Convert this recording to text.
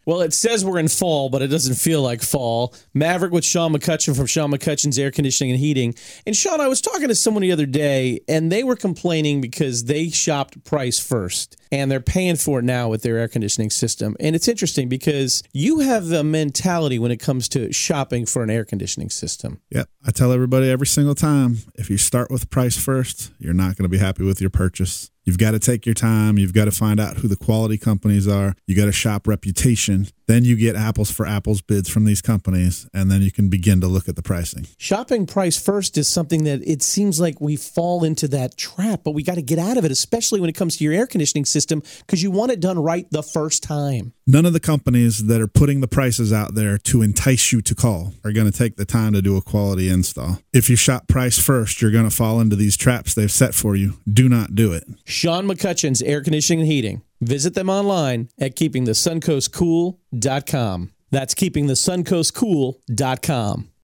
Well, it says we're in fall, but it doesn't feel like fall. Maverick with Sean McCutcheon from Sean McCutcheon's Air Conditioning and Heating. And Sean, I was talking to someone the other day, and they were complaining because they shopped price first, and they're paying for it now with their air conditioning system. And it's interesting because you have the mentality when it comes to shopping for an air conditioning system. Yep. I tell everybody every single time, if you start with price first, you're not going to be happy with your purchase. You've got to take your time. You've got to find out who the quality companies are. You got to shop reputation. Then you get apples for apples bids from these companies, and then you can begin to look at the pricing. Shopping price first is something that it seems like we fall into that trap, but we got to get out of it, especially when it comes to your air conditioning system, because you want it done right the first time. None of the companies that are putting the prices out there to entice you to call are going to take the time to do a quality install. If you shop price first, you're going to fall into these traps they've set for you. Do not do it. Sean McCutcheon's Air Conditioning and Heating. Visit them online at keepingthesuncoastcool.com. That's keepingthesuncoastcool.com.